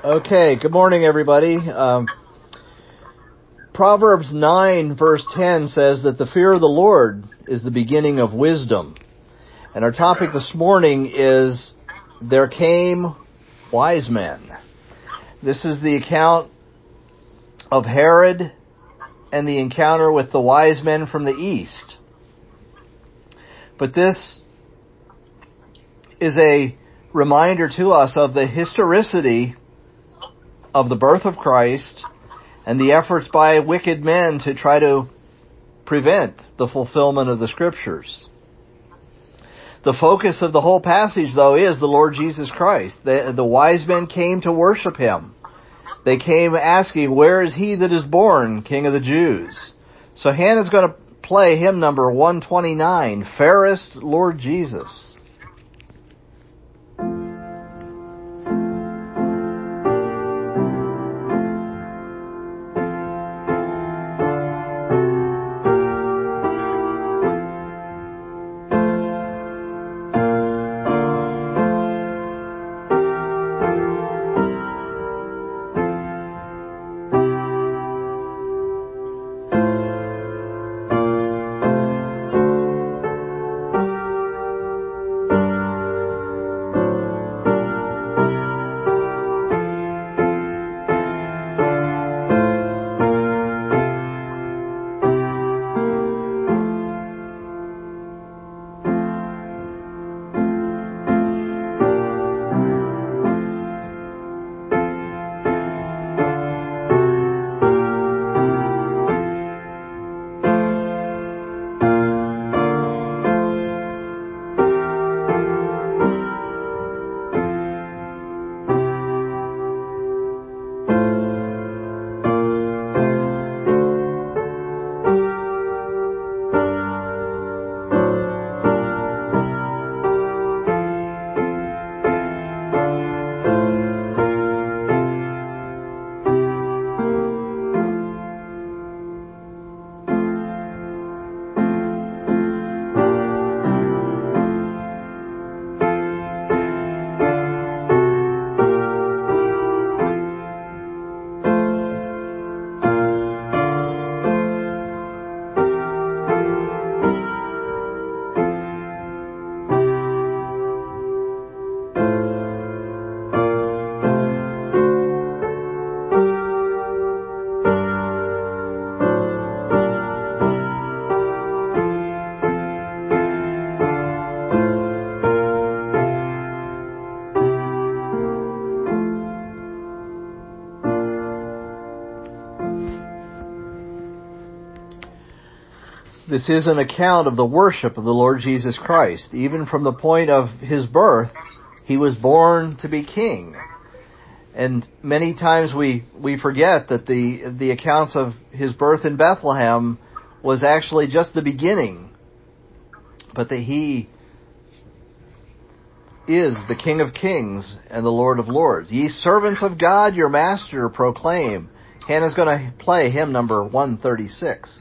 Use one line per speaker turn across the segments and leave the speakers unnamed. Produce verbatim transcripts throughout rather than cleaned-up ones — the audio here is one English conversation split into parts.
Okay, good morning, everybody. Um, Proverbs nine, verse ten says that the fear of the Lord is the beginning of wisdom. And our topic this morning is, there came wise men. This is the account of Herod and the encounter with the wise men from the east. But this is a reminder to us of the historicity of the birth of Christ and the efforts by wicked men to try to prevent the fulfillment of the Scriptures. The focus of the whole passage, though, is the Lord Jesus Christ. The, the wise men came to worship Him. They came asking, "Where is He that is born, King of the Jews?" So Hannah's going to play hymn number one twenty-nine, Fairest Lord Jesus. This is an account of the worship of the Lord Jesus Christ. Even from the point of His birth, He was born to be King. And many times we, we forget that the, the accounts of His birth in Bethlehem was actually just the beginning. But that He is the King of Kings and the Lord of Lords. Ye servants of God, your Master proclaim. Hannah's going to play hymn number one thirty-six.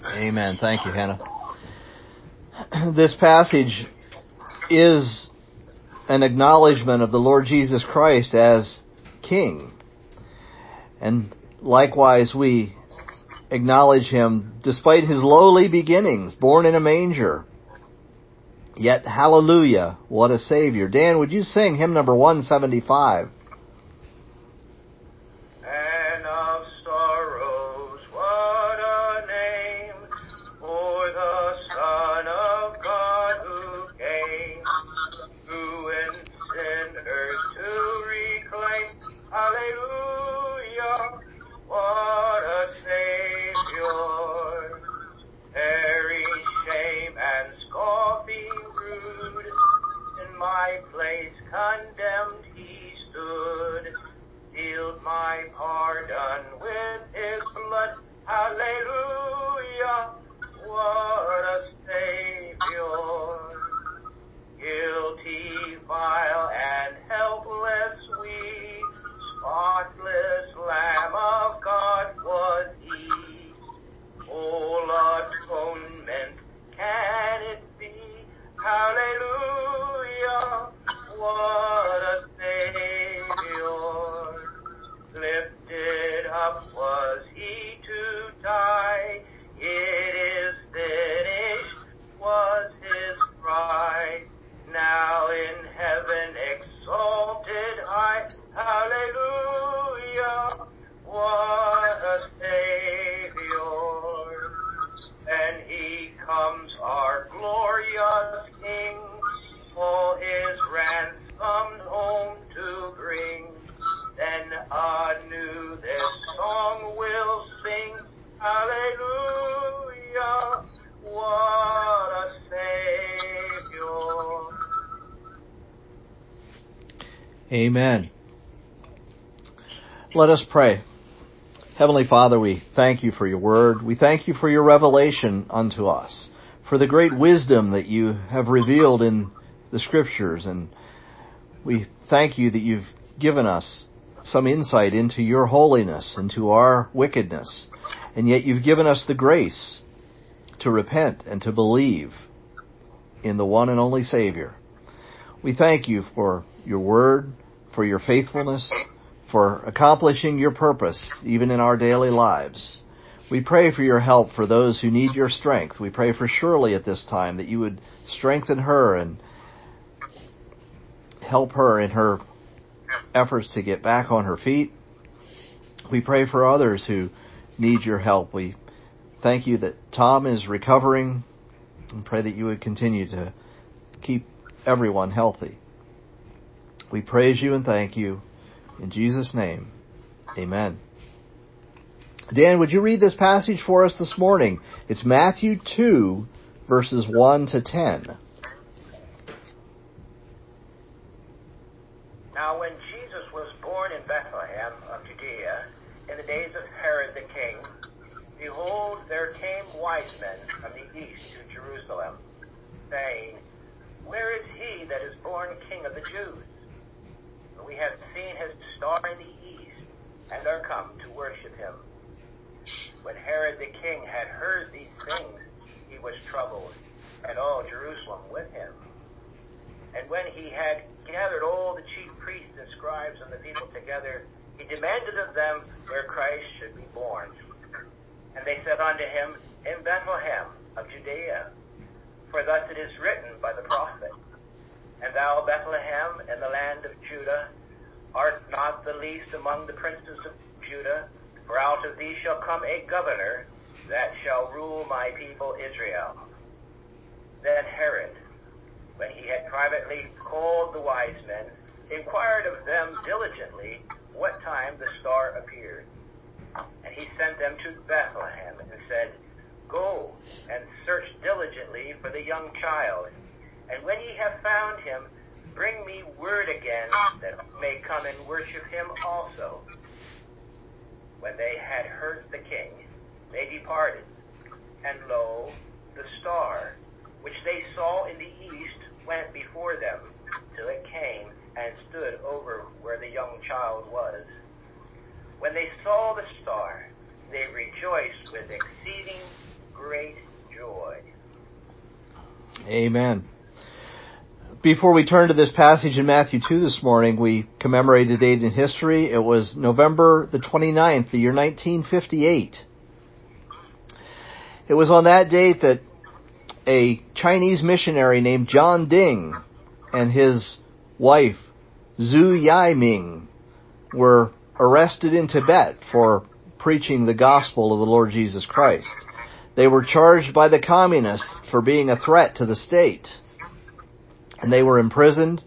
Amen. Thank you, Hannah. This passage is an acknowledgement of the Lord Jesus Christ as King. And likewise, we acknowledge Him despite His lowly beginnings, born in a manger. Yet, hallelujah, what a Savior. Dan, would you sing hymn number one seventy-five?
Condemned he stood, sealed my pardon with his blood. Hallelujah, what a Savior. Guilty, vile, and helpless we, spotless Lamb of God was he. All atonement can it be? Hallelujah, what a Savior. Lifted up was he to die. It is finished was his cry. Now in heaven exalted high. Hallelujah, what a Savior. And he comes our glorious King, all his ransom home to bring. Then anew this song will sing. Hallelujah, what a Savior.
Amen. Let us pray. Heavenly Father, we thank you for your word. We thank you for your revelation unto us, for the great wisdom that you have revealed in the Scriptures. And we thank you that you've given us some insight into your holiness, into our wickedness. And yet you've given us the grace to repent and to believe in the one and only Savior. We thank you for your word, for your faithfulness, for accomplishing your purpose even in our daily lives. We pray for your help for those who need your strength. We pray for Shirley at this time that you would strengthen her and help her in her efforts to get back on her feet. We pray for others who need your help. We thank you that Tom is recovering and pray that you would continue to keep everyone healthy. We praise you and thank you. In Jesus' name, amen. Dan, would you read this passage for us this morning? It's Matthew two, verses one to ten.
Now when Jesus was born in Bethlehem of Judea, in the days of Herod the king, behold, there came wise men from the east to Jerusalem, saying, Where is he that is born King of the Jews? For we have seen his star in the east, and are come to worship him. When Herod the king had heard these things, he was troubled, and all Jerusalem with him. And when he had gathered all the chief priests and scribes and the people together, he demanded of them where Christ should be born. And they said unto him, In Bethlehem of Judea. For thus it is written by the prophet, And thou, Bethlehem, in the land of Judah, art not the least among the princes of Judah, for out of thee shall come a governor that shall rule my people Israel. Then Herod, when he had privately called the wise men, inquired of them diligently what time the star appeared. And he sent them to Bethlehem and said, Go and search diligently for the young child, and when ye have found him, bring me word again that I may come and worship him also. When they had heard the king, they departed, and lo, the star, which they saw in the east, went before them, till it came and stood over where the young child was. When they saw the star, they rejoiced with exceeding great
Amen. Before we turn to this passage in Matthew two this morning, we commemorate a date in history. It was November the twenty-ninth, the year nineteen fifty-eight. It was on that date that a Chinese missionary named John Ding and his wife, Zhu Yaiming, were arrested in Tibet for preaching the gospel of the Lord Jesus Christ. They were charged by the communists for being a threat to the state, and they were imprisoned.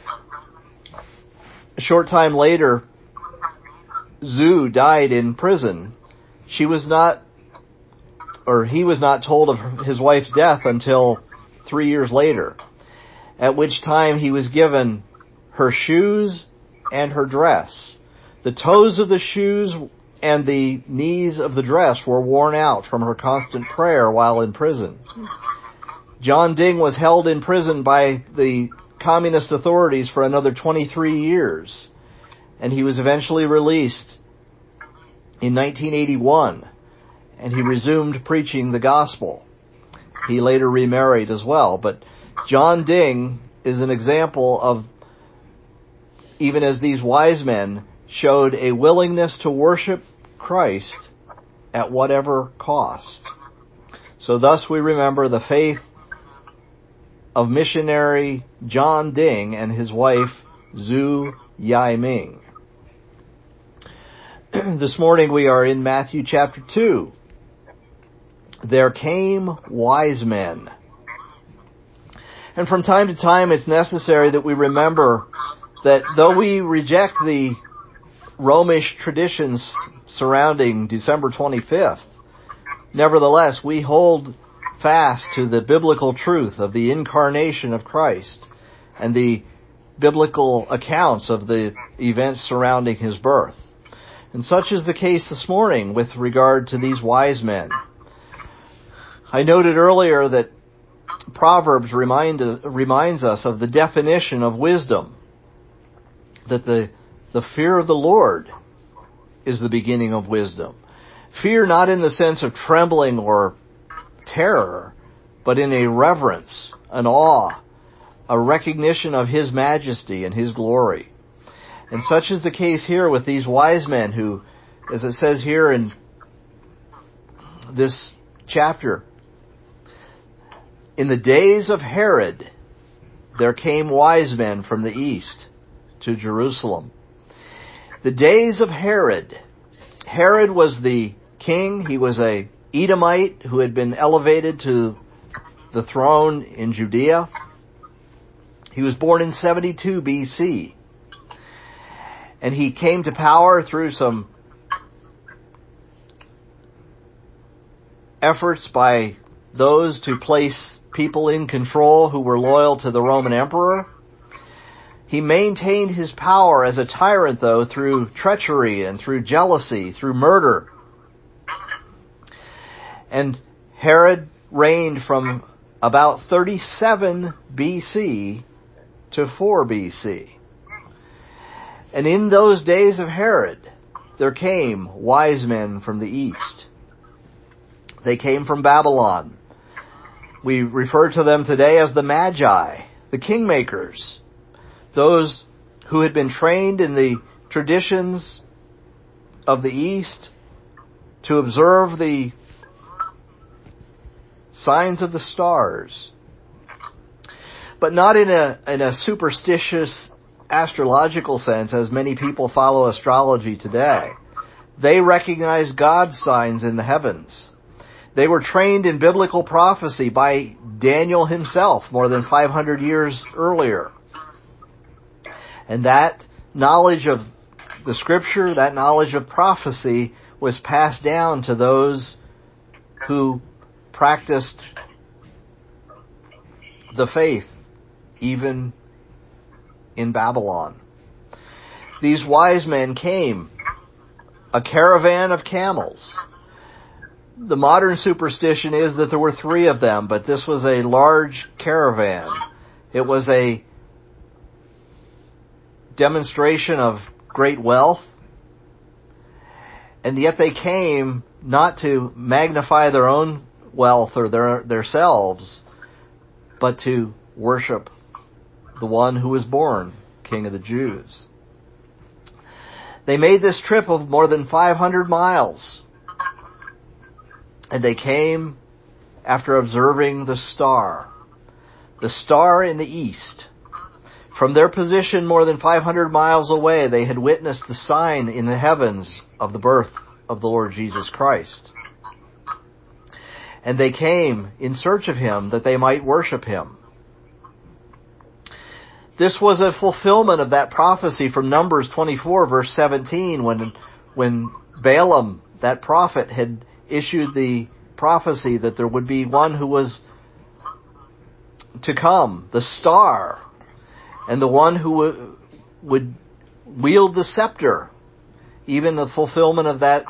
A short time later, Zhu died in prison. She was not, or he was not told of his wife's death until three years later, at which time he was given her shoes and her dress. The toes of the shoes and the knees of the dress were worn out from her constant prayer while in prison. John Ding was held in prison by the communist authorities for another twenty-three years, and he was eventually released in nineteen eighty-one, and he resumed preaching the gospel. He later remarried as well, but John Ding is an example of, even as these wise men showed a willingness to worship Christ at whatever cost. So thus we remember the faith of missionary John Ding and his wife Zhu Yaiming. This morning we are in Matthew chapter two. There came wise men. And from time to time it's necessary that we remember that though we reject the Romish traditions surrounding December twenty-fifth, nevertheless we hold fast to the biblical truth of the incarnation of Christ and the biblical accounts of the events surrounding his birth. And such is the case this morning with regard to these wise men. I noted earlier that Proverbs remind, reminds us of the definition of wisdom, that the, the fear of the Lord is the beginning of wisdom. Fear not in the sense of trembling or terror, but in a reverence, an awe, a recognition of his majesty and his glory. And such is the case here with these wise men who, as it says here in this chapter, in the days of Herod, there came wise men from the east to Jerusalem. The days of Herod. Herod was the king. He was a Edomite who had been elevated to the throne in Judea. He was born in seventy-two B C. And he came to power through some efforts by those to place people in control who were loyal to the Roman emperor. He maintained his power as a tyrant, though, through treachery and through jealousy, through murder. And Herod reigned from about thirty-seven B C to four B C. And in those days of Herod, there came wise men from the east. They came from Babylon. We refer to them today as the Magi, the kingmakers, those who had been trained in the traditions of the East to observe the signs of the stars, but not in a in a superstitious astrological sense, as many people follow astrology today. They recognized God's signs in the heavens. They were trained in biblical prophecy by Daniel himself more than five hundred years earlier. And that knowledge of the Scripture, that knowledge of prophecy, was passed down to those who practiced the faith, even in Babylon. These wise men came, a caravan of camels. The modern superstition is that there were three of them, but this was a large caravan. It was a demonstration of great wealth, and yet they came not to magnify their own wealth or their themselves, but to worship the one who was born King of the Jews. They made this trip of more than five hundred miles. And they came after observing the star. The star in the east. From their position more than five hundred miles away, they had witnessed the sign in the heavens of the birth of the Lord Jesus Christ. And they came in search of him that they might worship him. This was a fulfillment of that prophecy from Numbers twenty-four, verse seventeen, when, when Balaam, that prophet, had issued the prophecy that there would be one who was to come, the star, and the one who w- would wield the scepter. Even the fulfillment of that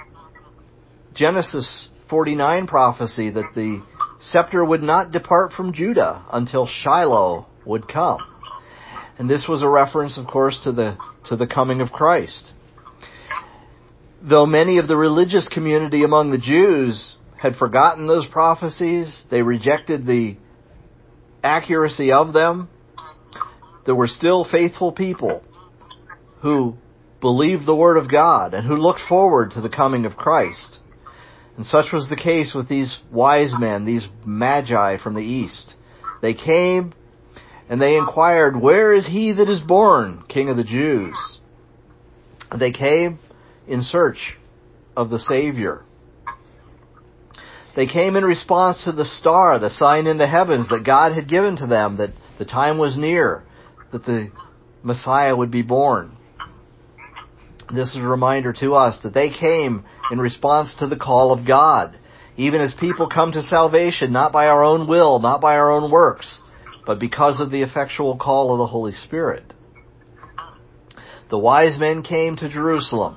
Genesis forty-nine prophecy that the scepter would not depart from Judah until Shiloh would come. And this was a reference, of course, to the to the coming of Christ. Though many of the religious community among the Jews had forgotten those prophecies, they rejected the accuracy of them, there were still faithful people who believed the Word of God and who looked forward to the coming of Christ. And such was the case with these wise men, these magi from the east. They came and they inquired, "Where is he that is born, King of the Jews?" They came in search of the Savior. They came in response to the star, the sign in the heavens that God had given to them, that the time was near, that the Messiah would be born. This is a reminder to us that they came in response to the call of God, even as people come to salvation, not by our own will, not by our own works, but because of the effectual call of the Holy Spirit. The wise men came to Jerusalem,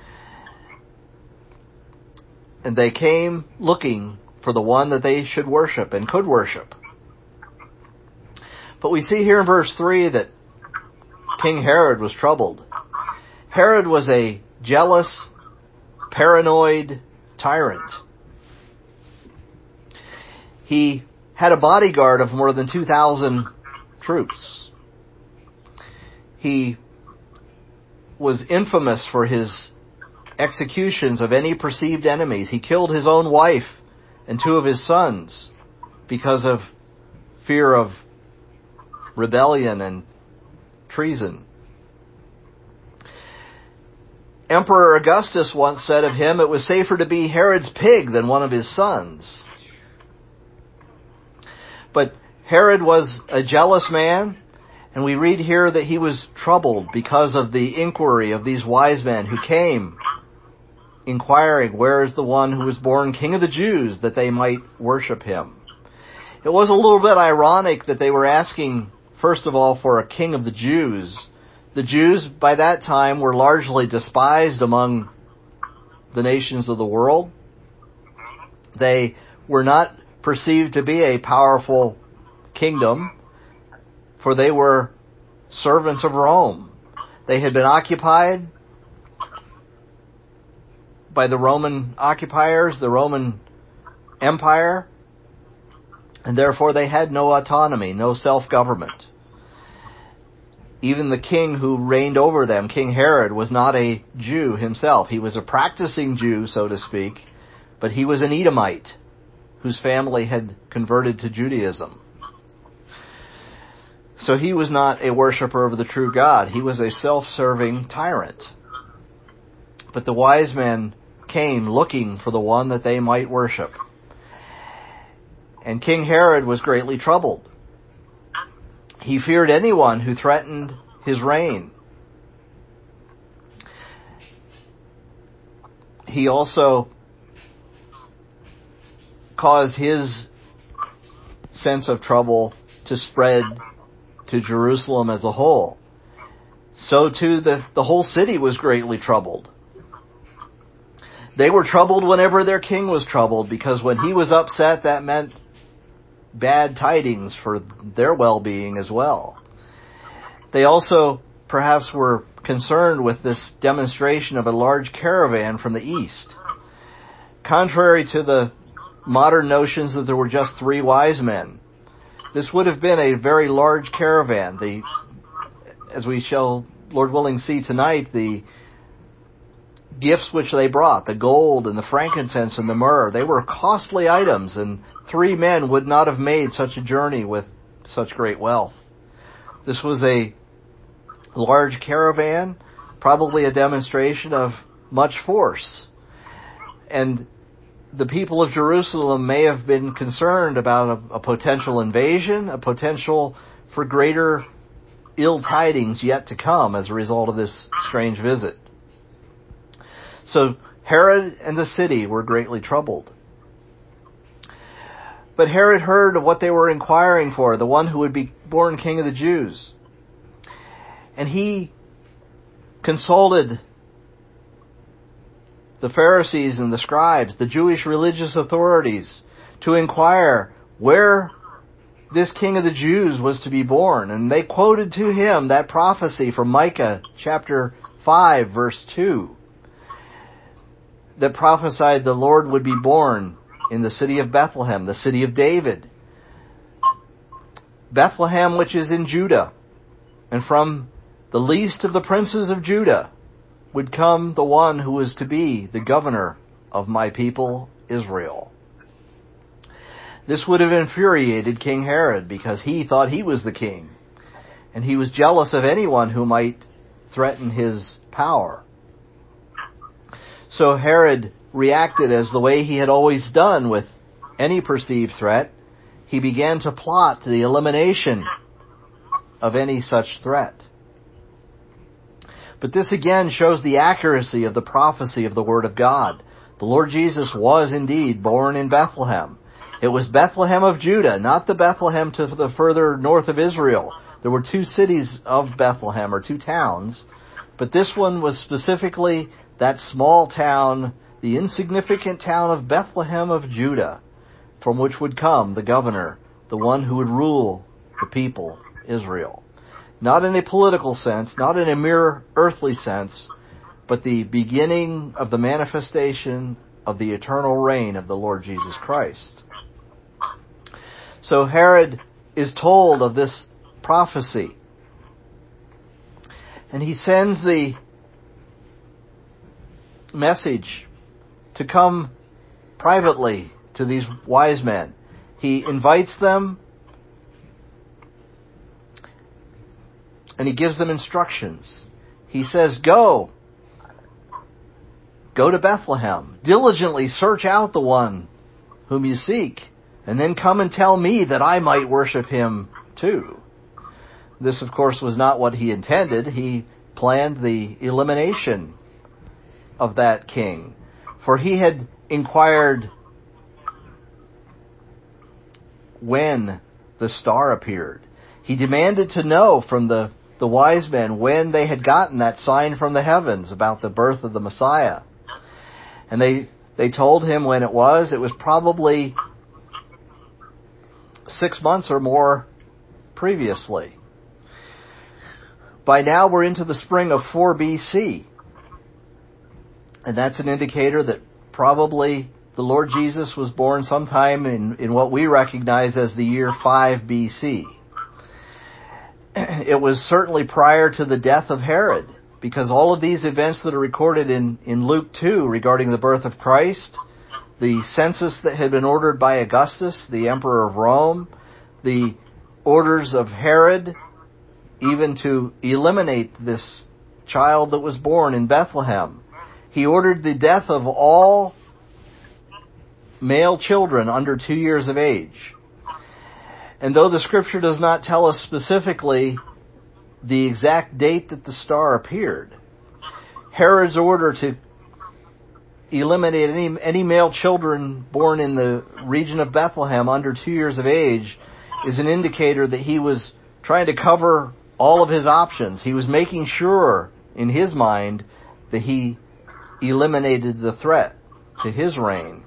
and they came looking for the one that they should worship and could worship. But we see here in verse three that King Herod was troubled. Herod was a jealous, paranoid tyrant. He had a bodyguard of more than two thousand troops. He was infamous for his executions of any perceived enemies. He killed his own wife and two of his sons because of fear of rebellion and treason. Emperor Augustus once said of him, it was safer to be Herod's pig than one of his sons. But Herod was a jealous man, and we read here that he was troubled because of the inquiry of these wise men who came inquiring, where is the one who was born King of the Jews, that they might worship him. It was a little bit ironic that they were asking, first of all, for a King of the Jews. The Jews by that time were largely despised among the nations of the world. They were not perceived to be a powerful kingdom, for they were servants of Rome. They had been occupied by the Roman occupiers, the Roman Empire, and therefore they had no autonomy, no self-government. Even the king who reigned over them, King Herod, was not a Jew himself. He was a practicing Jew, so to speak, but he was an Edomite whose family had converted to Judaism. So he was not a worshiper of the true God. He was a self-serving tyrant. But the wise men came looking for the one that they might worship. And King Herod was greatly troubled. He feared anyone who threatened his reign. He also caused his sense of trouble to spread to Jerusalem as a whole. So too the, the whole city was greatly troubled. They were troubled whenever their king was troubled, because when he was upset, that meant bad tidings for their well-being as well. They also perhaps were concerned with this demonstration of a large caravan from the east. Contrary to the modern notions that there were just three wise men, This would have been a very large caravan. The, as we shall, Lord willing, see tonight, the gifts which they brought, the gold and the frankincense and the myrrh, they were costly items, and three men would not have made such a journey with such great wealth. This was a large caravan, probably a demonstration of much force. And the people of Jerusalem may have been concerned about a, a potential invasion, a potential for greater ill tidings yet to come as a result of this strange visit. So Herod and the city were greatly troubled. But Herod heard of what they were inquiring for, the one who would be born king of the Jews. And he consulted the Pharisees and the scribes, the Jewish religious authorities, to inquire where this king of the Jews was to be born. And they quoted to him that prophecy from Micah chapter five, verse two, that prophesied the Lord would be born in the city of Bethlehem, the city of David. Bethlehem, which is in Judah. And from the least of the princes of Judah would come the one who was to be the governor of my people Israel. This would have infuriated King Herod, because he thought he was the king, and he was jealous of anyone who might threaten his power. So Herod reacted as the way he had always done with any perceived threat. He began to plot the elimination of any such threat. But this again shows the accuracy of the prophecy of the Word of God. The Lord Jesus was indeed born in Bethlehem. It was Bethlehem of Judah, not the Bethlehem to the further north of Israel. There were two cities of Bethlehem, or two towns, but this one was specifically that small town, the insignificant town of Bethlehem of Judah, from which would come the governor, the one who would rule the people, Israel. Not in a political sense, not in a mere earthly sense, but the beginning of the manifestation of the eternal reign of the Lord Jesus Christ. So Herod is told of this prophecy, and he sends the message to come privately to these wise men. He invites them, and he gives them instructions. He says, Go. Go to Bethlehem. Diligently search out the one whom you seek, and then come and tell me that I might worship him too. This, of course, was not what he intended. He planned the elimination of that king. For he had inquired when the star appeared. He demanded to know from the the wise men when they had gotten that sign from the heavens about the birth of the Messiah. And they, they told him when it was. It was probably six months or more previously. By now we're into the spring of four B C. And that's an indicator that probably the Lord Jesus was born sometime in, in what we recognize as the year five B C. It was certainly prior to the death of Herod, because all of these events that are recorded in, in Luke two regarding the birth of Christ, the census that had been ordered by Augustus, the emperor of Rome, the orders of Herod, even to eliminate this child that was born in Bethlehem. He ordered the death of all male children under two years of age. And though the Scripture does not tell us specifically the exact date that the star appeared, Herod's order to eliminate any, any male children born in the region of Bethlehem under two years of age is an indicator that he was trying to cover all of his options. He was making sure in his mind that he eliminated the threat to his reign.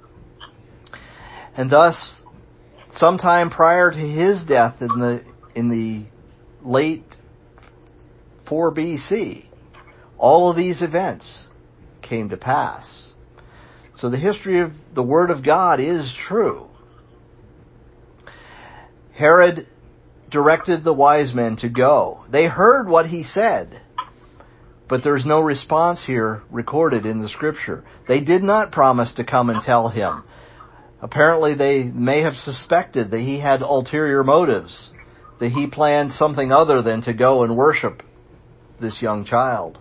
And thus, sometime prior to his death in the in the late four B C, all of these events came to pass. So the history of the Word of God is true. Herod directed the wise men to go. They heard what he said, but there's no response here recorded in the scripture. They did not promise to come and tell him. Apparently they may have suspected that he had ulterior motives, that he planned something other than to go and worship this young child.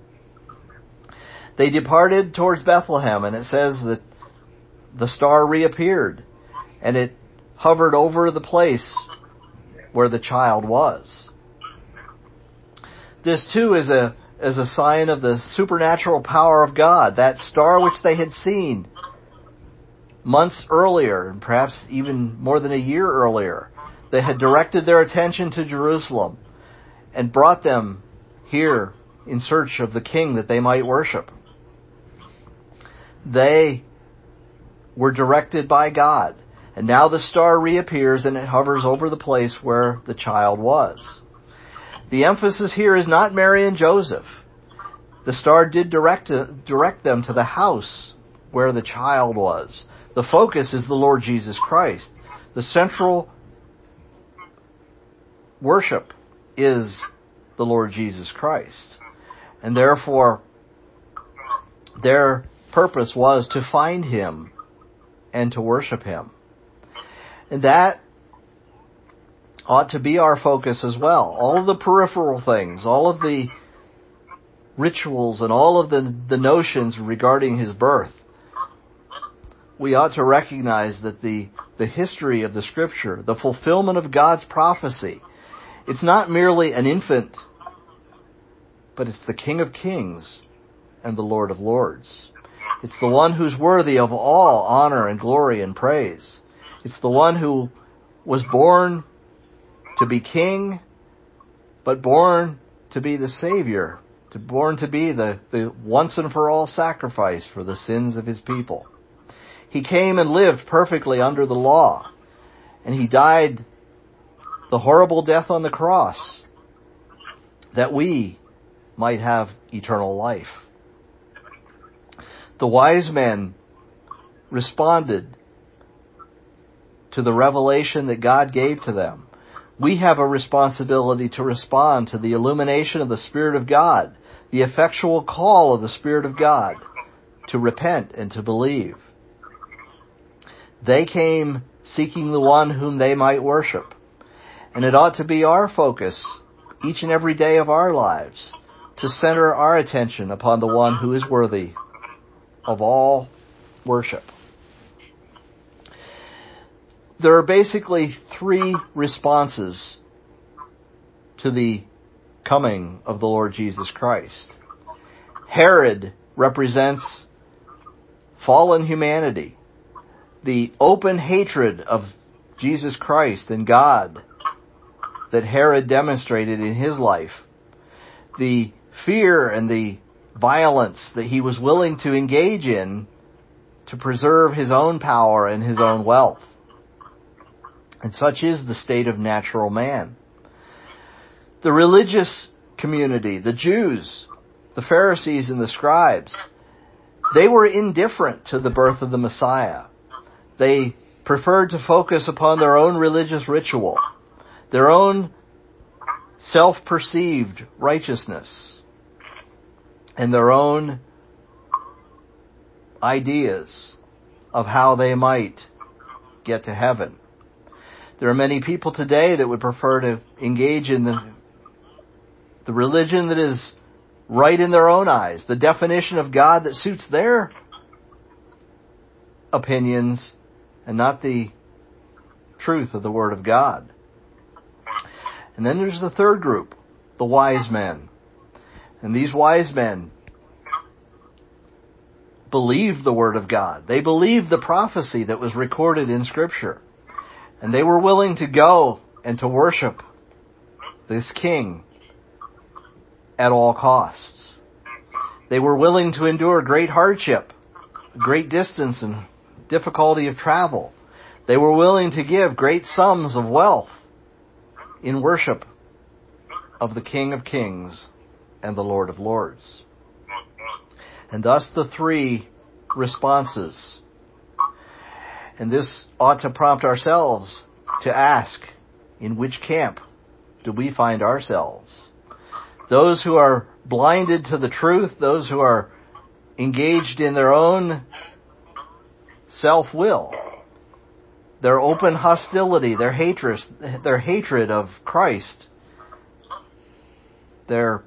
They departed towards Bethlehem, and it says that the star reappeared, and it hovered over the place where the child was. This too is a is a sign of the supernatural power of God. That star which they had seen months earlier, and perhaps even more than a year earlier, they had directed their attention to Jerusalem and brought them here in search of the king that they might worship. They were directed by God. And now the star reappears and it hovers over the place where the child was. The emphasis here is not Mary and Joseph. The star did direct, direct them to the house where the child was. The focus is the Lord Jesus Christ. The central worship is the Lord Jesus Christ. And therefore, their purpose was to find him and to worship him. And that ought to be our focus as well. All of the peripheral things, all of the rituals and all of the, the notions regarding his birth, we ought to recognize that the, the history of the Scripture, the fulfillment of God's prophecy, it's not merely an infant, but it's the King of Kings and the Lord of Lords. It's the one who's worthy of all honor and glory and praise. It's the one who was born to be king, but born to be the Savior, to born to be the, the once and for all sacrifice for the sins of his people. He came and lived perfectly under the law, and he died the horrible death on the cross that we might have eternal life. The wise men responded to the revelation that God gave to them. We have a responsibility to respond to the illumination of the Spirit of God, the effectual call of the Spirit of God to repent and to believe. They came seeking the one whom they might worship. And it ought to be our focus each and every day of our lives to center our attention upon the one who is worthy of all worship. There are basically three responses to the coming of the Lord Jesus Christ. Herod represents fallen humanity, the open hatred of Jesus Christ and God that Herod demonstrated in his life, the fear and the violence that he was willing to engage in to preserve his own power and his own wealth. And such is the state of natural man. The religious community, the Jews, the Pharisees and the scribes, they were indifferent to the birth of the Messiah. They preferred to focus upon their own religious ritual, their own self-perceived righteousness, and their own ideas of how they might get to heaven. There are many people today that would prefer to engage in the, the religion that is right in their own eyes, the definition of God that suits their opinions and not the truth of the Word of God. And then there's the third group, the wise men. And these wise men believed the Word of God. They believed the prophecy that was recorded in Scripture. And they were willing to go and to worship this king at all costs. They were willing to endure great hardship, great distance and difficulty of travel. They were willing to give great sums of wealth in worship of the King of Kings and the Lord of Lords. And thus the three responses. And this ought to prompt ourselves to ask, In which camp do we find ourselves? Those who are blinded to the truth, those who are engaged in their own self-will, their open hostility, their hatred, their hatred of Christ, their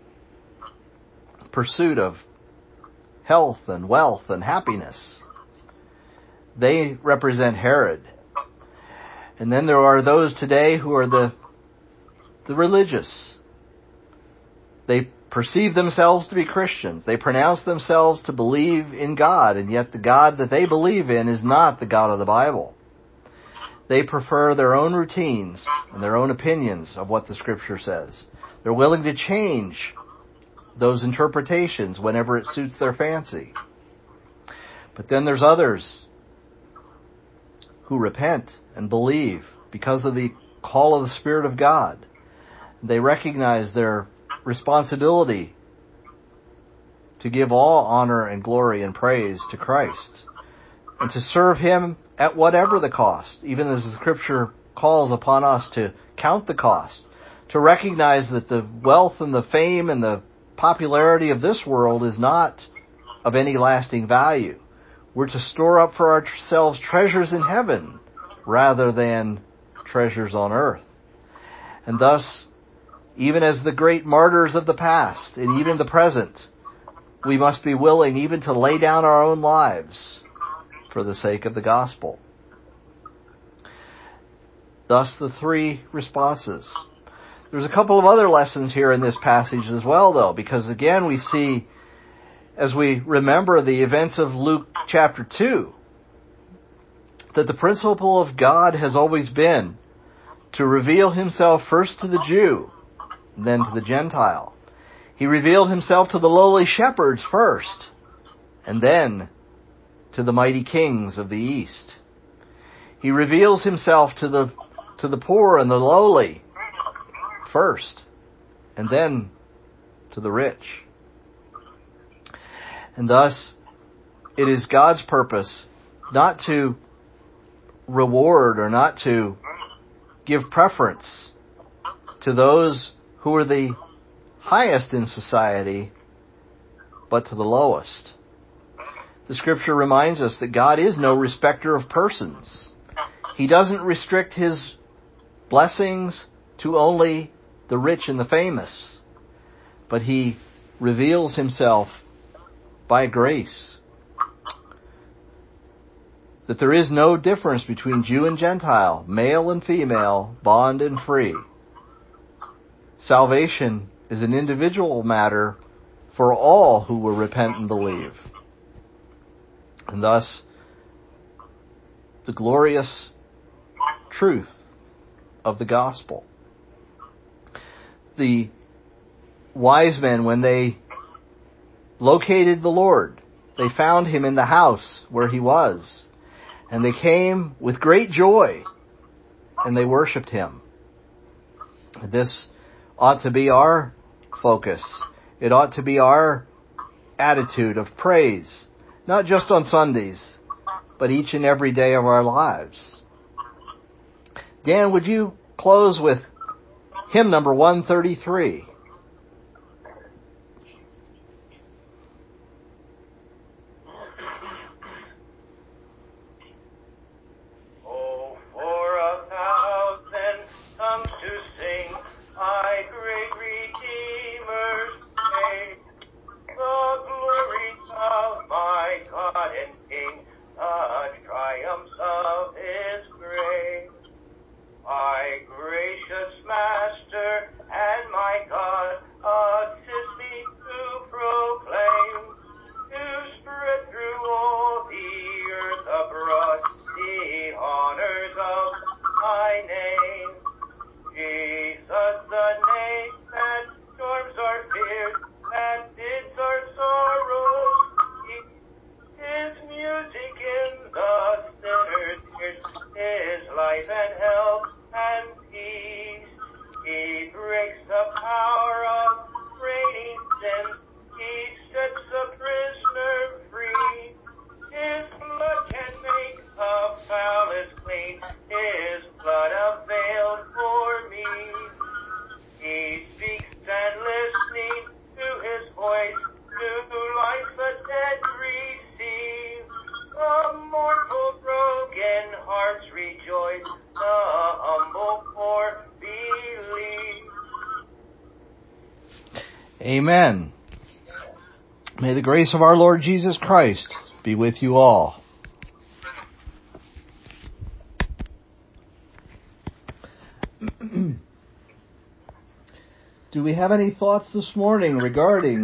pursuit of health and wealth and happiness. They represent Herod. And then there are those today who are the the religious. They perceive themselves to be Christians. They pronounce themselves to believe in God, and yet the God that they believe in is not the God of the Bible. They prefer their own routines and their own opinions of what the Scripture says. They're willing to change those interpretations whenever it suits their fancy. But then there's others who repent and believe because of the call of the Spirit of God. They recognize their responsibility to give all honor and glory and praise to Christ and to serve Him at whatever the cost, even as the Scripture calls upon us to count the cost, to recognize that the wealth and the fame and the popularity of this world is not of any lasting value. We're to store up for ourselves treasures in heaven rather than treasures on earth. And thus, even as the great martyrs of the past and even the present, we must be willing even to lay down our own lives for the sake of the gospel. Thus the three responses. There's a couple of other lessons here in this passage as well, though, because again we see, as we remember the events of Luke chapter two, that the principle of God has always been to reveal Himself first to the Jew, then to the Gentile. He revealed Himself to the lowly shepherds first, and then to the mighty kings of the East. He reveals Himself to the to the poor and the lowly first, and then to the rich. And thus, it is God's purpose not to reward or not to give preference to those who are the highest in society, but to the lowest. The Scripture reminds us that God is no respecter of persons. He doesn't restrict His blessings to only the rich and the famous, but He reveals Himself by grace. That there is no difference between Jew and Gentile, male and female, bond and free. Salvation is an individual matter for all who will repent and believe. And thus, the glorious truth of the gospel. The wise men, when they located the Lord, they found Him in the house where He was. And they came with great joy, and they worshipped Him. This ought to be our focus. It ought to be our attitude of praise, not just on Sundays, but each and every day of our lives. Dan, would you close with hymn number one thirty-three?
My gracious Master and my God. rejoice, the humble poor believe.
Amen. May the grace of our Lord Jesus Christ be with you all. Do we have any thoughts this morning regarding